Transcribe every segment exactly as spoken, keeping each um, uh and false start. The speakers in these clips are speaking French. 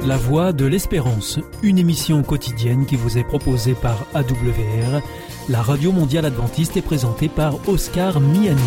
La Voix de l'Espérance, une émission quotidienne qui vous est proposée par A W R, la Radio Mondiale Adventiste, est présentée par Oscar Miani.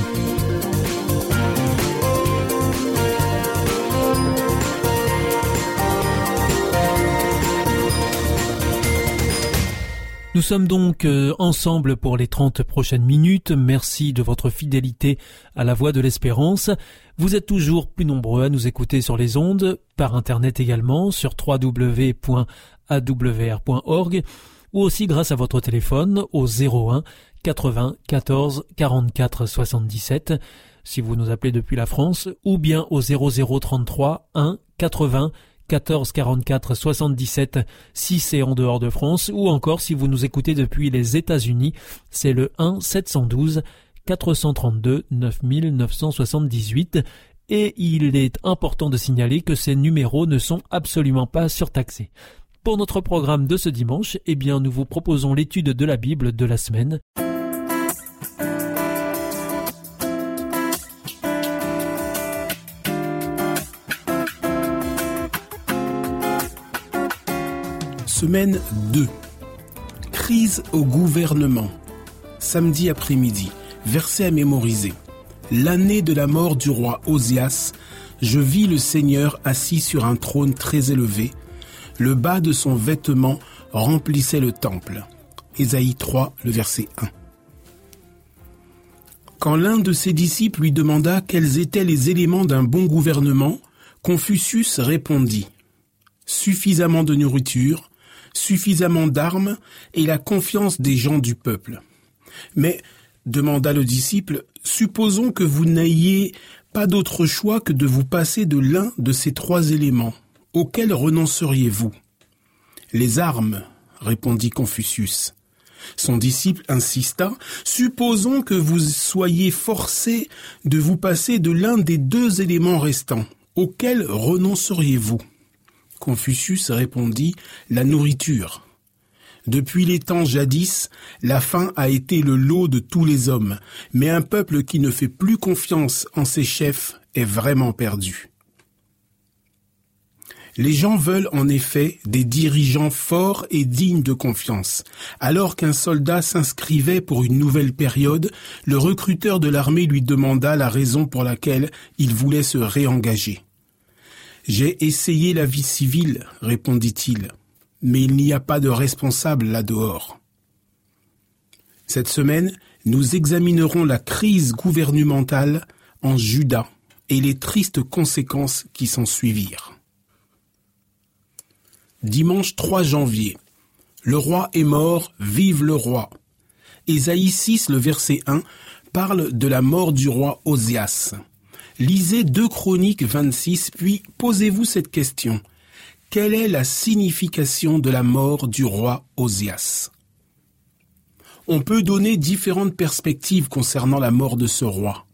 Nous sommes donc euh, ensemble pour les trente prochaines minutes. Merci de votre fidélité à la Voix de l'Espérance. Vous êtes toujours plus nombreux à nous écouter sur les ondes, par Internet également, sur w w w point a w r point org, ou aussi grâce à votre téléphone au zéro un quatre-vingts quatorze quarante-quatre soixante-dix-sept, si vous nous appelez depuis la France, ou bien au zéro zéro trente-trois un quatre-vingts quatorze quarante-quatre soixante-dix-sept si c'est en dehors de France, ou encore si vous nous écoutez depuis les États-Unis, c'est le un sept un deux quatre cent trente-deux neuf neuf cent soixante-dix-huit, et il est important de signaler que ces numéros ne sont absolument pas surtaxés. Pour notre programme de ce dimanche, eh bien, nous vous proposons l'étude de la Bible de la semaine. Semaine deux. Crise au gouvernement. Samedi après-midi. Verset à mémoriser. L'année de la mort du roi Osias, je vis le Seigneur assis sur un trône très élevé. Le bas de son vêtement remplissait le temple. Ésaïe trois, le verset un. Quand l'un de ses disciples lui demanda quels étaient les éléments d'un bon gouvernement, Confucius répondit « Suffisamment de nourriture, suffisamment d'armes et la confiance des gens du peuple. » Mais, demanda le disciple, supposons que vous n'ayez pas d'autre choix que de vous passer de l'un de ces trois éléments. Auquel renonceriez-vous ? Les armes, répondit Confucius. Son disciple insista, supposons que vous soyez forcé de vous passer de l'un des deux éléments restants. Auquel renonceriez-vous ? Confucius répondit, la nourriture. Depuis les temps jadis, la faim a été le lot de tous les hommes, mais un peuple qui ne fait plus confiance en ses chefs est vraiment perdu. Les gens veulent en effet des dirigeants forts et dignes de confiance. Alors qu'un soldat s'inscrivait pour une nouvelle période, le recruteur de l'armée lui demanda la raison pour laquelle il voulait se réengager. « J'ai essayé la vie civile, répondit-il, mais il n'y a pas de responsable là-dehors. » Cette semaine, nous examinerons la crise gouvernementale en Juda et les tristes conséquences qui s'en suivirent. Dimanche trois janvier. Le roi est mort, vive le roi. Ésaïe six, le verset un, parle de la mort du roi Osias. Lisez deux Chroniques vingt-six, puis posez-vous cette question. Quelle est la signification de la mort du roi Osias ? On peut donner différentes perspectives concernant la mort de ce roi.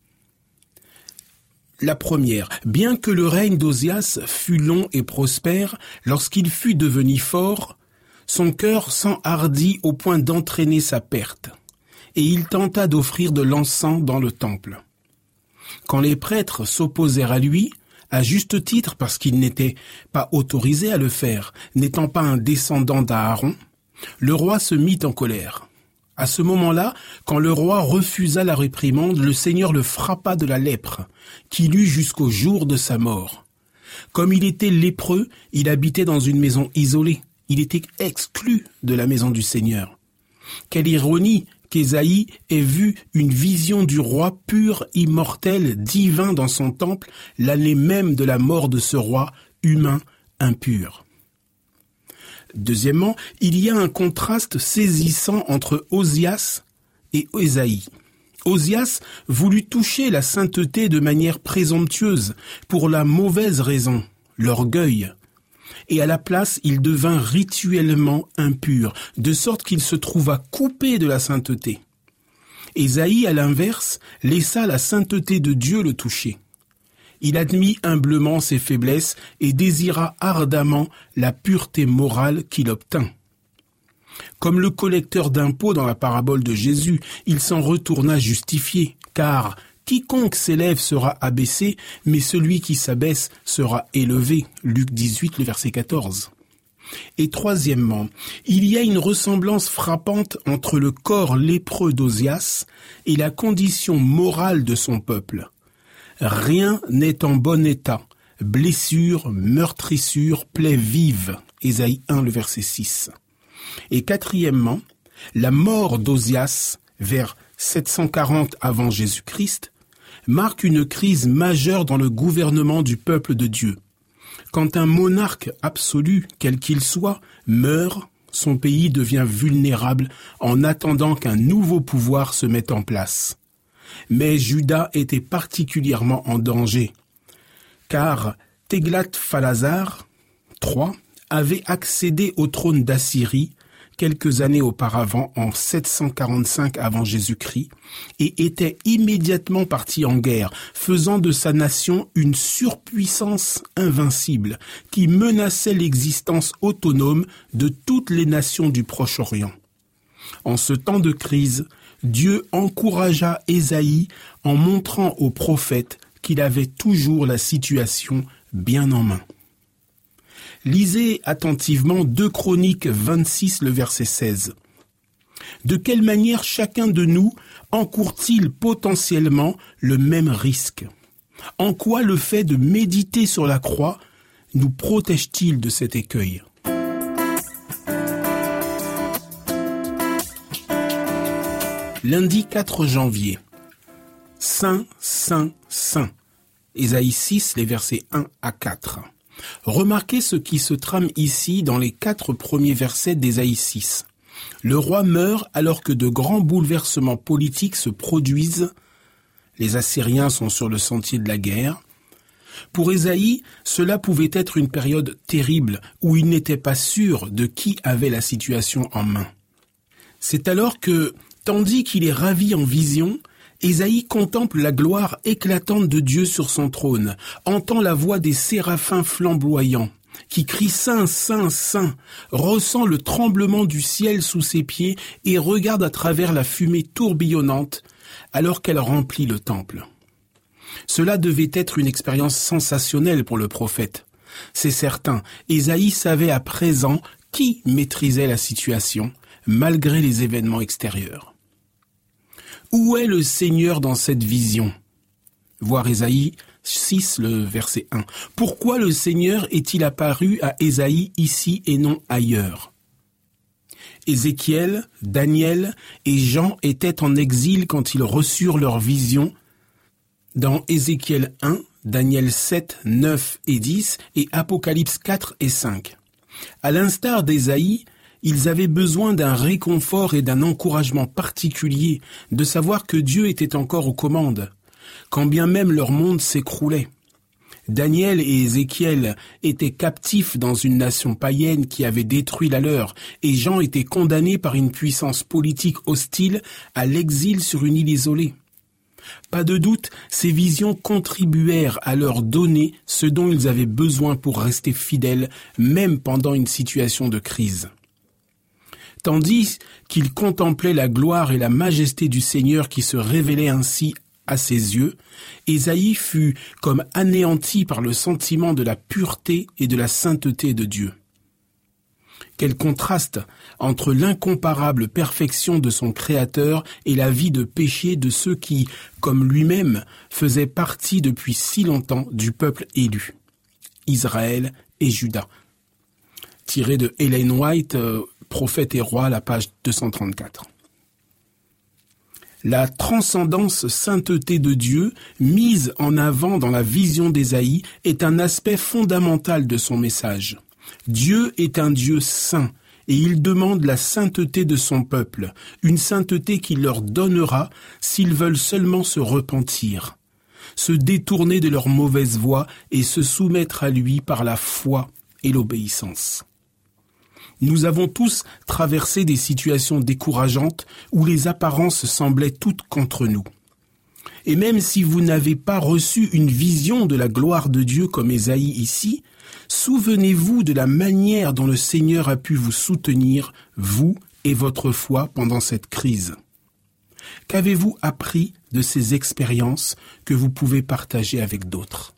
La première, bien que le règne d'Osias fût long et prospère, lorsqu'il fut devenu fort, son cœur s'enhardit au point d'entraîner sa perte, et il tenta d'offrir de l'encens dans le temple. Quand les prêtres s'opposèrent à lui, à juste titre parce qu'il n'était pas autorisé à le faire, n'étant pas un descendant d'Aaron, le roi se mit en colère. À ce moment-là, quand le roi refusa la réprimande, le Seigneur le frappa de la lèpre, qu'il eut jusqu'au jour de sa mort. Comme il était lépreux, il habitait dans une maison isolée. Il était exclu de la maison du Seigneur. Quelle ironie qu'Ésaïe ait vu une vision du roi pur, immortel, divin dans son temple, l'année même de la mort de ce roi humain impur. Deuxièmement, il y a un contraste saisissant entre Osias et Ésaïe. Osias voulut toucher la sainteté de manière présomptueuse, pour la mauvaise raison, l'orgueil. Et à la place, il devint rituellement impur, de sorte qu'il se trouva coupé de la sainteté. Ésaïe, à l'inverse, laissa la sainteté de Dieu le toucher. Il admit humblement ses faiblesses et désira ardemment la pureté morale qu'il obtint. Comme le collecteur d'impôts dans la parabole de Jésus, il s'en retourna justifié, car Quiconque s'élève sera abaissé, mais celui qui s'abaisse sera élevé. Luc dix-huit, le verset quatorze. Et troisièmement, il y a une ressemblance frappante entre le corps lépreux d'Ozias et la condition morale de son peuple. Rien n'est en bon état. Blessures, meurtrissures, plaies vives. Ésaïe un, le verset six. Et quatrièmement, la mort d'Ozias, vers sept cent quarante avant Jésus-Christ, marque une crise majeure dans le gouvernement du peuple de Dieu. Quand un monarque absolu, quel qu'il soit, meurt, son pays devient vulnérable en attendant qu'un nouveau pouvoir se mette en place. Mais Juda était particulièrement en danger, car Téglath-Phalazar trois avait accédé au trône d'Assyrie quelques années auparavant, en sept cent quarante-cinq avant Jésus-Christ, et était immédiatement parti en guerre, faisant de sa nation une surpuissance invincible qui menaçait l'existence autonome de toutes les nations du Proche-Orient. En ce temps de crise, Dieu encouragea Ésaïe en montrant au prophète qu'il avait toujours la situation bien en main. Lisez attentivement deux Chroniques vingt-six, le verset seize. De quelle manière chacun de nous encourt-il potentiellement le même risque? En quoi le fait de méditer sur la croix nous protège-t-il de cet écueil? Lundi quatre janvier. Saint, Saint, Saint. Ésaïe six, les versets un à quatre. Remarquez ce qui se trame ici dans les quatre premiers versets d'Ésaïe six. Le roi meurt alors que de grands bouleversements politiques se produisent. Les Assyriens sont sur le sentier de la guerre. Pour Ésaïe, cela pouvait être une période terrible où il n'était pas sûr de qui avait la situation en main. C'est alors que, tandis qu'il est ravi en vision, Ésaïe contemple la gloire éclatante de Dieu sur son trône, entend la voix des séraphins flamboyants, qui crient « Saint, Saint, Saint », ressent le tremblement du ciel sous ses pieds et regarde à travers la fumée tourbillonnante alors qu'elle remplit le temple. Cela devait être une expérience sensationnelle pour le prophète. C'est certain, Ésaïe savait à présent qui maîtrisait la situation, malgré les événements extérieurs. Où est le Seigneur dans cette vision? Voir Ésaïe six, le verset un. Pourquoi le Seigneur est-il apparu à Ésaïe ici et non ailleurs? Ézéchiel, Daniel et Jean étaient en exil quand ils reçurent leur vision dans Ézéchiel un, Daniel sept, neuf et dix et Apocalypse quatre et cinq. À l'instar d'Ésaïe, ils avaient besoin d'un réconfort et d'un encouragement particulier, de savoir que Dieu était encore aux commandes, quand bien même leur monde s'écroulait. Daniel et Ézéchiel étaient captifs dans une nation païenne qui avait détruit la leur, et Jean était condamné par une puissance politique hostile à l'exil sur une île isolée. Pas de doute, ces visions contribuèrent à leur donner ce dont ils avaient besoin pour rester fidèles, même pendant une situation de crise. Tandis qu'il contemplait la gloire et la majesté du Seigneur qui se révélait ainsi à ses yeux, Ésaïe fut comme anéanti par le sentiment de la pureté et de la sainteté de Dieu. Quel contraste entre l'incomparable perfection de son Créateur et la vie de péché de ceux qui, comme lui-même, faisaient partie depuis si longtemps du peuple élu, Israël et Juda. Tiré de Ellen White, euh, Prophète et roi, la page deux cent trente-quatre. La transcendance sainteté de Dieu, mise en avant dans la vision d'Ésaïe, est un aspect fondamental de son message. Dieu est un Dieu saint, et il demande la sainteté de son peuple, une sainteté qu'il leur donnera s'ils veulent seulement se repentir, se détourner de leur mauvaise voie et se soumettre à lui par la foi et l'obéissance. Nous avons tous traversé des situations décourageantes où les apparences semblaient toutes contre nous. Et même si vous n'avez pas reçu une vision de la gloire de Dieu comme Ésaïe ici, souvenez-vous de la manière dont le Seigneur a pu vous soutenir, vous et votre foi, pendant cette crise. Qu'avez-vous appris de ces expériences que vous pouvez partager avec d'autres?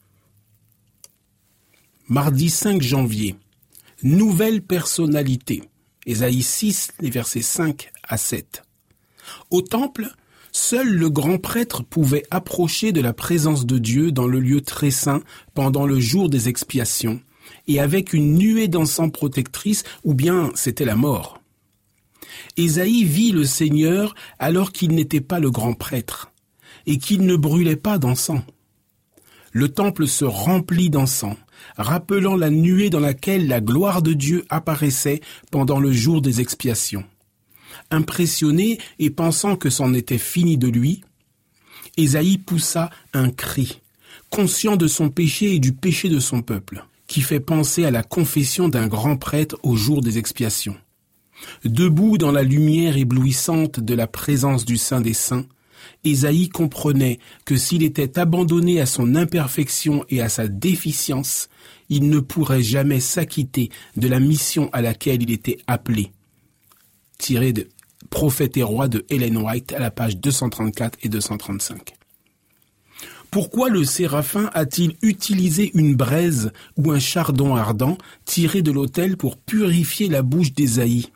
Mardi cinq janvier. Nouvelle personnalité. Ésaïe six, les versets cinq à sept. Au temple, seul le grand prêtre pouvait approcher de la présence de Dieu dans le lieu très saint pendant le jour des expiations, et avec une nuée d'encens protectrice, ou bien c'était la mort. Ésaïe vit le Seigneur alors qu'il n'était pas le grand prêtre, et qu'il ne brûlait pas d'encens. Le temple se remplit d'encens, rappelant la nuée dans laquelle la gloire de Dieu apparaissait pendant le jour des expiations. Impressionné et pensant que c'en était fini de lui, Ésaïe poussa un cri, conscient de son péché et du péché de son peuple, qui fait penser à la confession d'un grand prêtre au jour des expiations. Debout dans la lumière éblouissante de la présence du Saint des Saints, Ésaïe comprenait que s'il était abandonné à son imperfection et à sa déficience, il ne pourrait jamais s'acquitter de la mission à laquelle il était appelé. Tiré de Prophète et roi de Ellen White à la page deux cent trente-quatre et deux cent trente-cinq. Pourquoi le séraphin a-t-il utilisé une braise ou un chardon ardent tiré de l'autel pour purifier la bouche d'Ésaïe?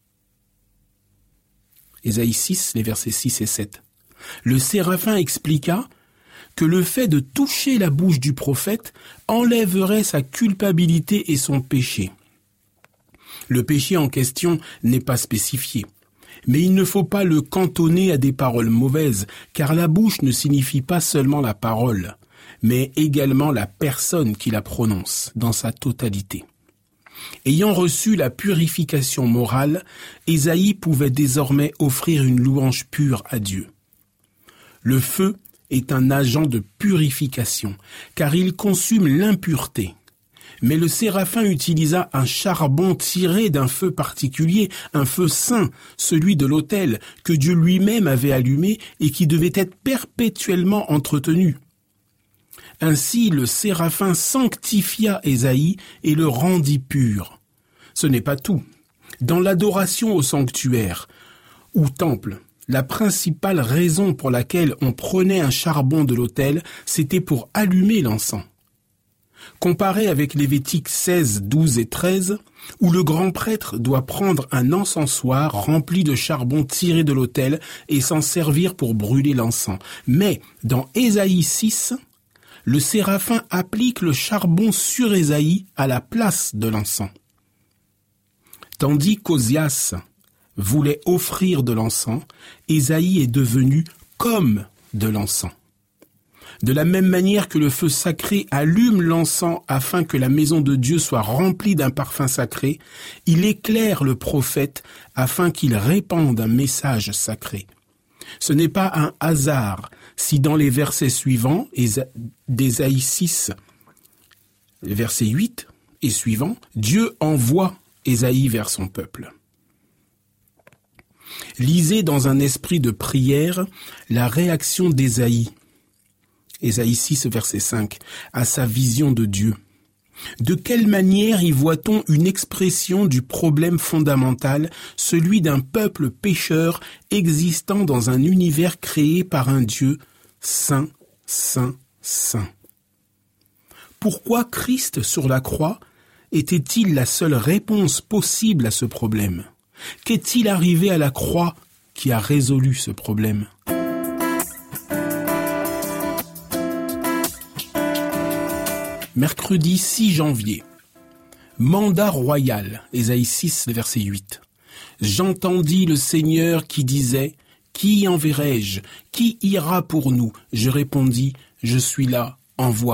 Ésaïe six, les versets six et sept. Le séraphin expliqua que le fait de toucher la bouche du prophète enlèverait sa culpabilité et son péché. Le péché en question n'est pas spécifié, mais il ne faut pas le cantonner à des paroles mauvaises, car la bouche ne signifie pas seulement la parole, mais également la personne qui la prononce dans sa totalité. Ayant reçu la purification morale, Ésaïe pouvait désormais offrir une louange pure à Dieu. Le feu est un agent de purification, car il consume l'impureté. Mais le séraphin utilisa un charbon tiré d'un feu particulier, un feu saint, celui de l'autel, que Dieu lui-même avait allumé et qui devait être perpétuellement entretenu. Ainsi, le séraphin sanctifia Ésaïe et le rendit pur. Ce n'est pas tout. Dans l'adoration au sanctuaire ou temple, la principale raison pour laquelle on prenait un charbon de l'autel, c'était pour allumer l'encens. Comparé avec Lévitique seize, douze et treize, où le grand prêtre doit prendre un encensoir rempli de charbon tiré de l'autel et s'en servir pour brûler l'encens. Mais dans Ésaïe six, le séraphin applique le charbon sur Ésaïe à la place de l'encens. Tandis qu'Osias voulait offrir de l'encens, Ésaïe est devenu comme de l'encens. De la même manière que le feu sacré allume l'encens afin que la maison de Dieu soit remplie d'un parfum sacré, il éclaire le prophète afin qu'il répande un message sacré. Ce n'est pas un hasard si dans les versets suivants d'Ésaïe six, verset huit et suivant, Dieu envoie Ésaïe vers son peuple. Lisez dans un esprit de prière la réaction d'Ésaïe, Ésaïe six, verset cinq, à sa vision de Dieu. De quelle manière y voit-on une expression du problème fondamental, celui d'un peuple pécheur existant dans un univers créé par un Dieu saint, saint, saint? Pourquoi Christ sur la croix était-il la seule réponse possible à ce problème? Qu'est-il arrivé à la croix qui a résolu ce problème? Mercredi six janvier. Mandat royal, Ésaïe six, verset huit. J'entendis le Seigneur qui disait, « Qui enverrai-je? Qui ira pour nous ?» Je répondis, « Je suis là, envoie-moi. »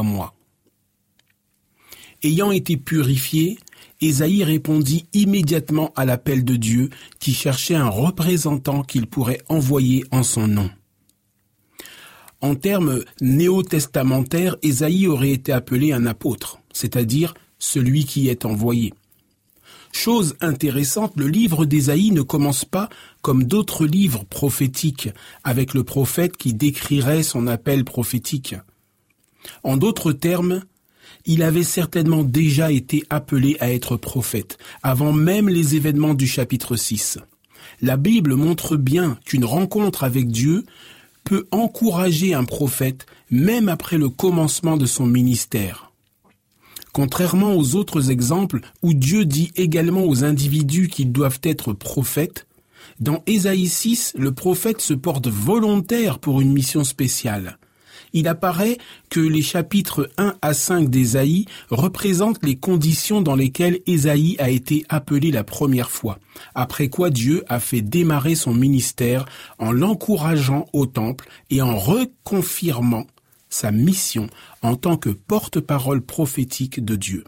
Ayant été purifié, Ésaïe répondit immédiatement à l'appel de Dieu qui cherchait un représentant qu'il pourrait envoyer en son nom. En termes néo-testamentaires, Ésaïe aurait été appelé un apôtre, c'est-à-dire celui qui est envoyé. Chose intéressante, le livre d'Ésaïe ne commence pas comme d'autres livres prophétiques, avec le prophète qui décrirait son appel prophétique. En d'autres termes, il avait certainement déjà été appelé à être prophète, avant même les événements du chapitre six. La Bible montre bien qu'une rencontre avec Dieu peut encourager un prophète même après le commencement de son ministère. Contrairement aux autres exemples où Dieu dit également aux individus qu'ils doivent être prophètes, dans Ésaïe six, le prophète se porte volontaire pour une mission spéciale. Il apparaît que les chapitres un à cinq d'Ésaïe représentent les conditions dans lesquelles Ésaïe a été appelé la première fois, après quoi Dieu a fait démarrer son ministère en l'encourageant au temple et en reconfirmant sa mission en tant que porte-parole prophétique de Dieu.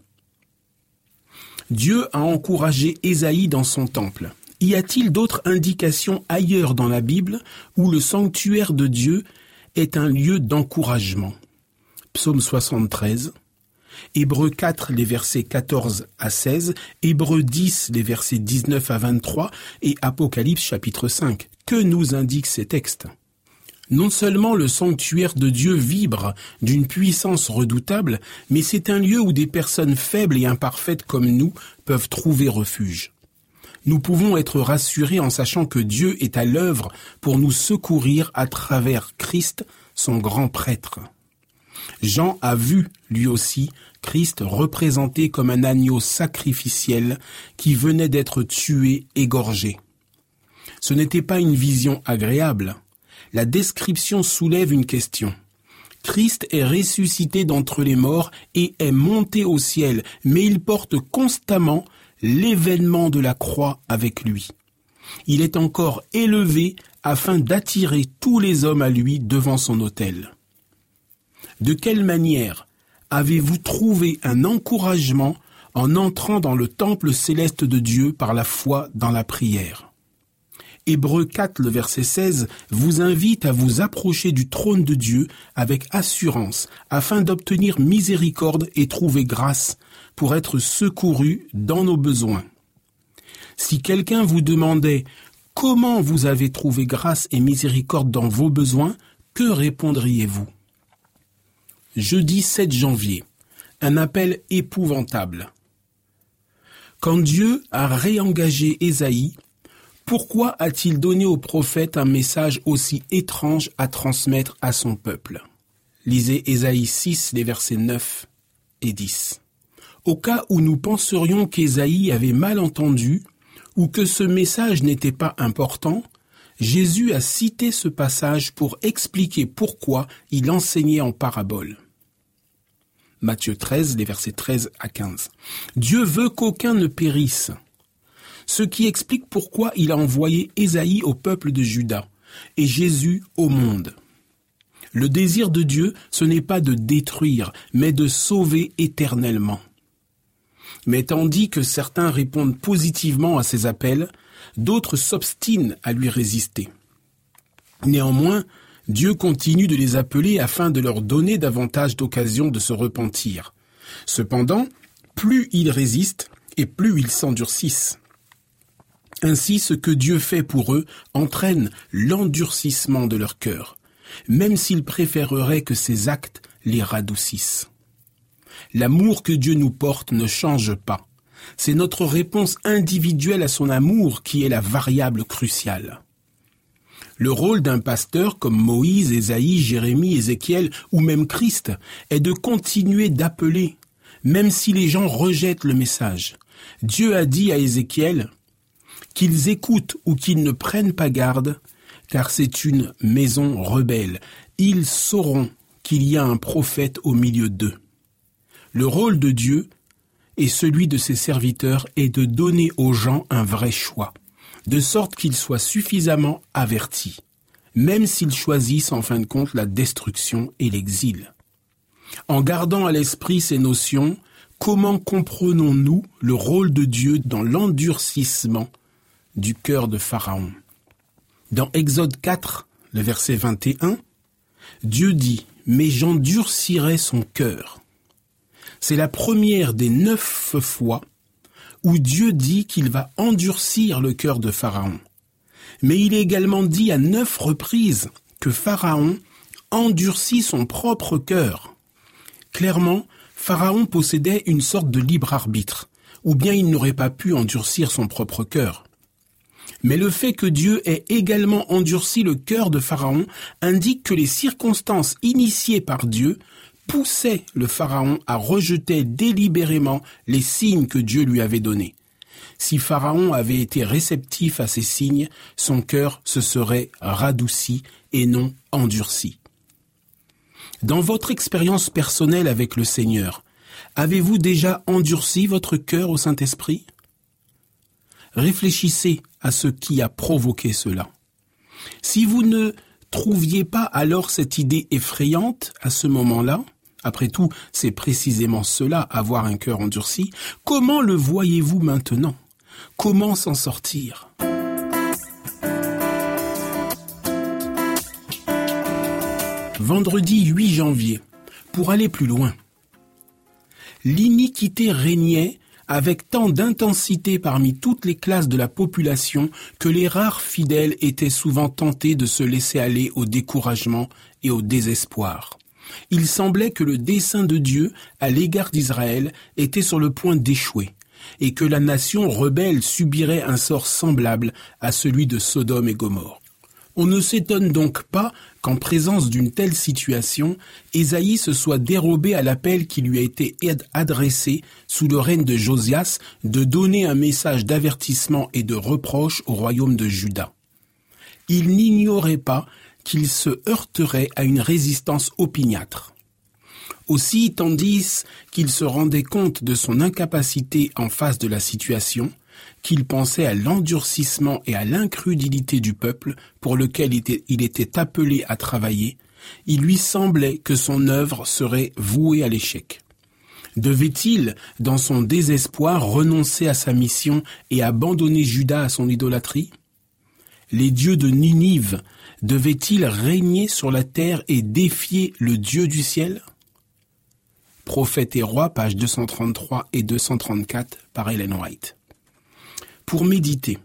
Dieu a encouragé Ésaïe dans son temple. Y a-t-il d'autres indications ailleurs dans la Bible où le sanctuaire de Dieu est un lieu d'encouragement? Psaume soixante-treize, Hébreux quatre, les versets quatorze à seize, Hébreux dix, les versets dix-neuf à vingt-trois et Apocalypse chapitre cinq. Que nous indiquent ces textes? Non seulement le sanctuaire de Dieu vibre d'une puissance redoutable, mais c'est un lieu où des personnes faibles et imparfaites comme nous peuvent trouver refuge. Nous pouvons être rassurés en sachant que Dieu est à l'œuvre pour nous secourir à travers Christ, son grand prêtre. Jean a vu, lui aussi, Christ représenté comme un agneau sacrificiel qui venait d'être tué, égorgé. Ce n'était pas une vision agréable. La description soulève une question. Christ est ressuscité d'entre les morts et est monté au ciel, mais il porte constamment l'événement de la croix avec lui. Il est encore élevé afin d'attirer tous les hommes à lui devant son autel. De quelle manière avez-vous trouvé un encouragement en entrant dans le temple céleste de Dieu par la foi dans la prière? Hébreux quatre, le verset seize, vous invite à vous approcher du trône de Dieu avec assurance, afin d'obtenir miséricorde et trouver grâce pour être secouru dans nos besoins. Si quelqu'un vous demandait comment vous avez trouvé grâce et miséricorde dans vos besoins, que répondriez-vous? Jeudi sept janvier, un appel épouvantable. Quand Dieu a réengagé Ésaïe, pourquoi a-t-il donné au prophète un message aussi étrange à transmettre à son peuple? Lisez Ésaïe six, les versets neuf et dix. Au cas où nous penserions qu'Ésaïe avait mal entendu ou que ce message n'était pas important, Jésus a cité ce passage pour expliquer pourquoi il enseignait en parabole. Matthieu treize, les versets treize à quinze. Dieu veut qu'aucun ne périsse. Ce qui explique pourquoi il a envoyé Ésaïe au peuple de Juda et Jésus au monde. Le désir de Dieu, ce n'est pas de détruire, mais de sauver éternellement. Mais tandis que certains répondent positivement à ses appels, d'autres s'obstinent à lui résister. Néanmoins, Dieu continue de les appeler afin de leur donner davantage d'occasions de se repentir. Cependant, plus ils résistent et plus ils s'endurcissent. Ainsi, ce que Dieu fait pour eux entraîne l'endurcissement de leur cœur, même s'ils préféreraient que ces actes les radoucissent. L'amour que Dieu nous porte ne change pas. C'est notre réponse individuelle à son amour qui est la variable cruciale. Le rôle d'un pasteur comme Moïse, Ésaïe, Jérémie, Ézéchiel ou même Christ est de continuer d'appeler, même si les gens rejettent le message. Dieu a dit à Ézéchiel qu'ils écoutent ou qu'ils ne prennent pas garde, car c'est une maison rebelle. Ils sauront qu'il y a un prophète au milieu d'eux. Le rôle de Dieu et celui de ses serviteurs est de donner aux gens un vrai choix, de sorte qu'ils soient suffisamment avertis, même s'ils choisissent en fin de compte la destruction et l'exil. En gardant à l'esprit ces notions, comment comprenons-nous le rôle de Dieu dans l'endurcissement du cœur de Pharaon? Dans Exode quatre, le verset vingt et un, Dieu dit « Mais j'endurcirai son cœur ». C'est la première des neuf fois où Dieu dit qu'il va endurcir le cœur de Pharaon. Mais il est également dit à neuf reprises que Pharaon endurcit son propre cœur. Clairement, Pharaon possédait une sorte de libre arbitre, ou bien il n'aurait pas pu endurcir son propre cœur. Mais le fait que Dieu ait également endurci le cœur de Pharaon indique que les circonstances initiées par Dieu poussaient le Pharaon à rejeter délibérément les signes que Dieu lui avait donnés. Si Pharaon avait été réceptif à ces signes, son cœur se serait radouci et non endurci. Dans votre expérience personnelle avec le Seigneur, avez-vous déjà endurci votre cœur au Saint-Esprit ? Réfléchissez à ce qui a provoqué cela. Si vous ne trouviez pas alors cette idée effrayante à ce moment-là, après tout, c'est précisément cela, avoir un cœur endurci, comment le voyez-vous maintenant ? Comment s'en sortir ? Vendredi huit janvier, pour aller plus loin. L'iniquité régnait avec tant d'intensité parmi toutes les classes de la population que les rares fidèles étaient souvent tentés de se laisser aller au découragement et au désespoir. Il semblait que le dessein de Dieu à l'égard d'Israël était sur le point d'échouer et que la nation rebelle subirait un sort semblable à celui de Sodome et Gomorrhe. On ne s'étonne donc pas qu'en présence d'une telle situation, Ésaïe se soit dérobé à l'appel qui lui a été adressé sous le règne de Josias de donner un message d'avertissement et de reproche au royaume de Juda. Il n'ignorait pas qu'il se heurterait à une résistance opiniâtre. Aussi, tandis qu'il se rendait compte de son incapacité en face de la situation, qu'il pensait à l'endurcissement et à l'incrédulité du peuple pour lequel il était, il était appelé à travailler, il lui semblait que son œuvre serait vouée à l'échec. Devait-il, dans son désespoir, renoncer à sa mission et abandonner Juda à son idolâtrie ? Les dieux de Ninive devaient-ils régner sur la terre et défier le Dieu du ciel ? Prophètes et rois, pages deux cent trente-trois et deux cent trente-quatre, par Ellen White. Pour méditer,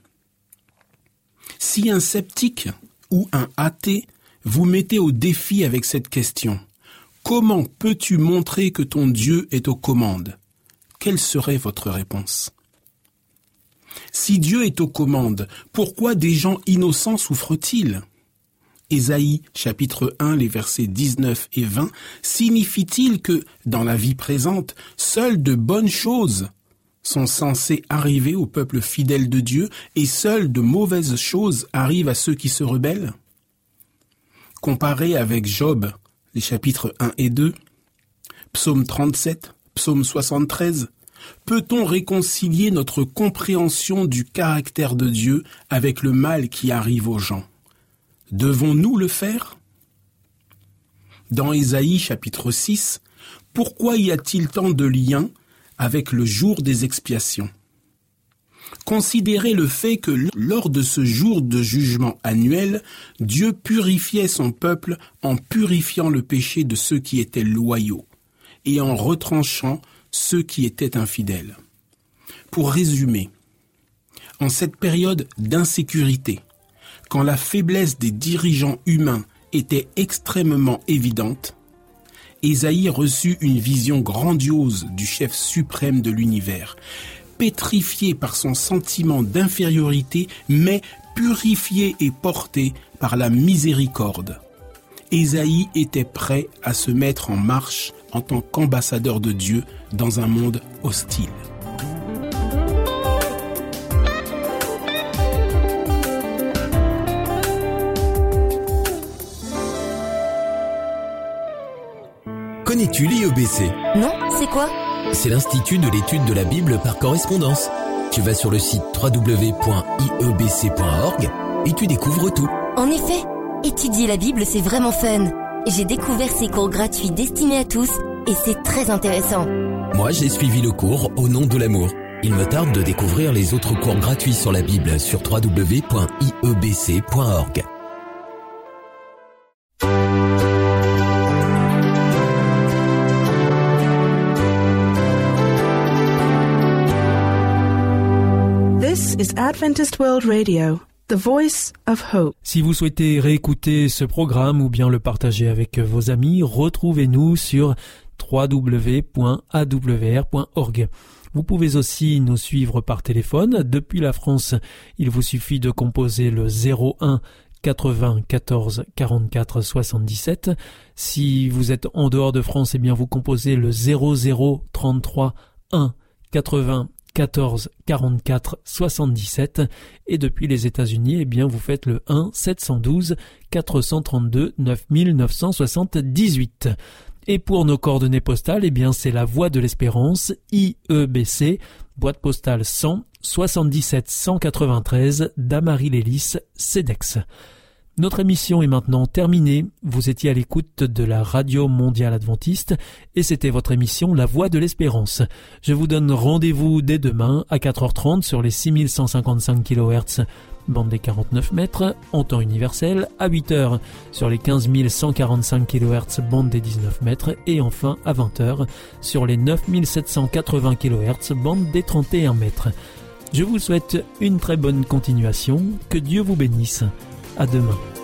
si un sceptique ou un athée vous mettez au défi avec cette question, comment peux-tu montrer que ton Dieu est aux commandes ? Quelle serait votre réponse ? Si Dieu est aux commandes, pourquoi des gens innocents souffrent-ils ? Ésaïe, chapitre un, les versets dix-neuf et vingt, signifie-t-il que, dans la vie présente, seules de bonnes choses sont censées arriver au peuple fidèle de Dieu et seules de mauvaises choses arrivent à ceux qui se rebellent ? Comparé avec Job, les chapitres un et deux, Psaume trente-sept, Psaume soixante-treize, peut-on réconcilier notre compréhension du caractère de Dieu avec le mal qui arrive aux gens ? Devons-nous le faire ? Dans Ésaïe chapitre six, pourquoi y a-t-il tant de liens avec le jour des expiations ? Considérez le fait que lors de ce jour de jugement annuel, Dieu purifiait son peuple en purifiant le péché de ceux qui étaient loyaux et en retranchant ceux qui étaient infidèles. Pour résumer, en cette période d'insécurité, quand la faiblesse des dirigeants humains était extrêmement évidente, Ésaïe reçut une vision grandiose du chef suprême de l'univers, pétrifié par son sentiment d'infériorité, mais purifié et porté par la miséricorde. Ésaïe était prêt à se mettre en marche en tant qu'ambassadeur de Dieu dans un monde hostile. Connais-tu l'I E B C ? Non, c'est quoi ? C'est l'Institut de l'étude de la Bible par correspondance. Tu vas sur le site w w w point i e b c point org et tu découvres tout. En effet, étudier la Bible, c'est vraiment fun. J'ai découvert ces cours gratuits destinés à tous et c'est très intéressant. Moi, j'ai suivi le cours Au nom de l'amour. Il me tarde de découvrir les autres cours gratuits sur la Bible sur w w w point i e b c point org. This is Adventist World Radio, the voice of hope. Si vous souhaitez réécouter ce programme ou bien le partager avec vos amis, retrouvez-nous sur w w w point a w r point org. Vous pouvez aussi nous suivre par téléphone. Depuis la France, il vous suffit de composer le zéro un quatre-vingts quatorze quarante-quatre soixante-dix-sept. Si vous êtes en dehors de France, eh bien vous composez le zéro zéro trente-trois un quatre-vingts quatorze quarante-quatre soixante-dix-sept. Et depuis les États-Unis, eh bien vous faites le un sept un deux quatre trois deux neuf neuf sept huit. Et pour nos coordonnées postales, eh bien c'est la Voie de l'Espérance, I E B C, boîte postale cent soixante-dix-sept cent quatre-vingt-treize d'Amarie-Lélis, Cedex. Notre émission est maintenant terminée. Vous étiez à l'écoute de la Radio Mondiale Adventiste et c'était votre émission La Voie de l'Espérance. Je vous donne rendez-vous dès demain à quatre heures trente sur les six mille cent cinquante-cinq kilohertz, bande des quarante-neuf mètres, en temps universel, à huit heures sur les quinze mille cent quarante-cinq kilohertz, bande des dix-neuf mètres, et enfin à vingt heures sur les neuf mille sept cent quatre-vingts kilohertz, bande des trente et un mètres. Je vous souhaite une très bonne continuation, que Dieu vous bénisse. À demain.